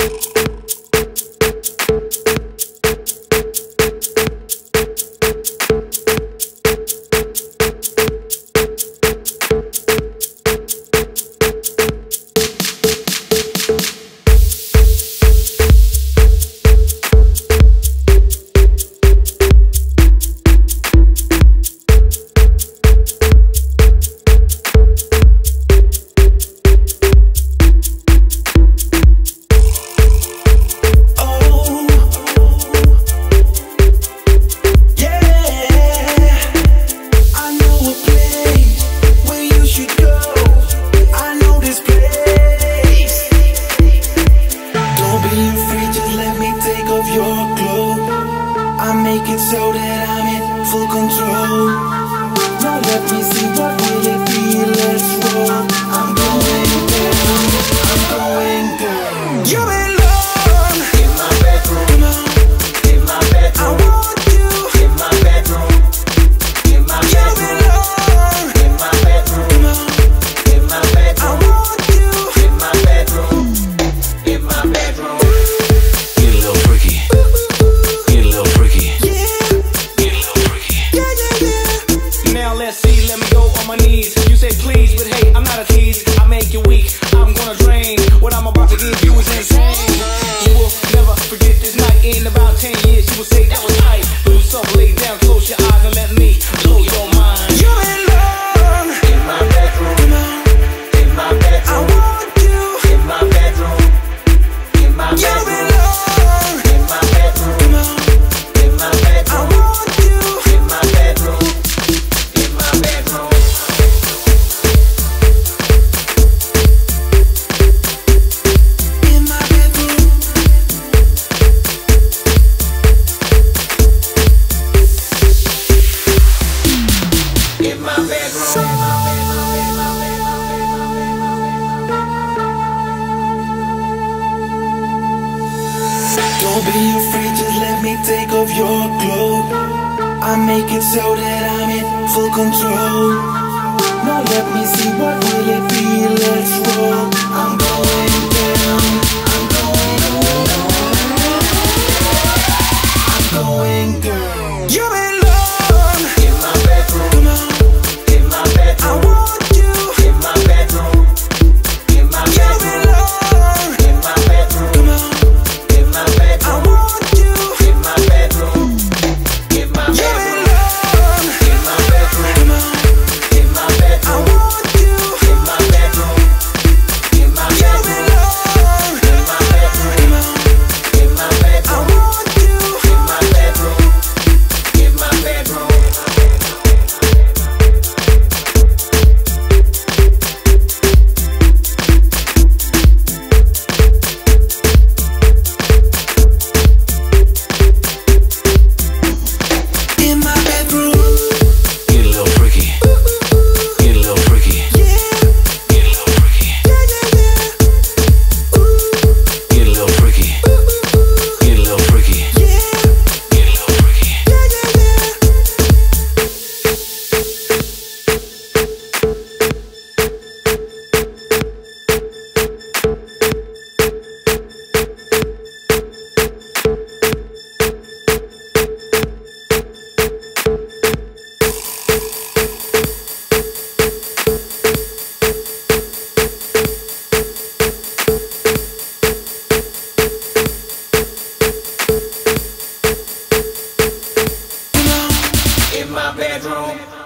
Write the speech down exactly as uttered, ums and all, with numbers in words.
Make it so that I'm in full control. Now let me see what will it be. Let's roll. I'm going down. I'm going down. You belong in my bedroom. Come on, in my bedroom. I want you in my bedroom. In my bedroom. You belong in my bedroom. Come on, in my bedroom. I want you in my bedroom. In my bedroom. Get a little freaky. Get a little freaky. Let's see, let me go on my knees. You say please, but hey, I'm not a tease. I make you weak, I'm gonna drain. What I'm about to give you is insane. You will never forget this night. In about ten years, you will say that was tight. Lose yourself, lay down, close your eyes and let me blow your mind. You belong in my bedroom. Come on, in my bedroom. I want you in my bedroom. In my bedroom. You belong in my bedroom. Come on, in my bedroom. I want you in my bedroom. Don't be afraid, just let me take off your clothes. I make it so that I'm in full control. Now let me see what will it be. Let's roll. I'm going down. I'm going down. I'm going down. You belong in my bedroom. Come on, in my bedroom. I want you in my bedroom. In my bedroom. You belong in my bedroom. Come on. I want you in my bedroom. In my bedroom. You belong in my bedroom. Come on. In my bedroom. I want you in my bedroom. In my bedroom. You belong in my bedroom. Come on. In my bedroom. I want you in my bedroom. In my bedroom. In my bedroom.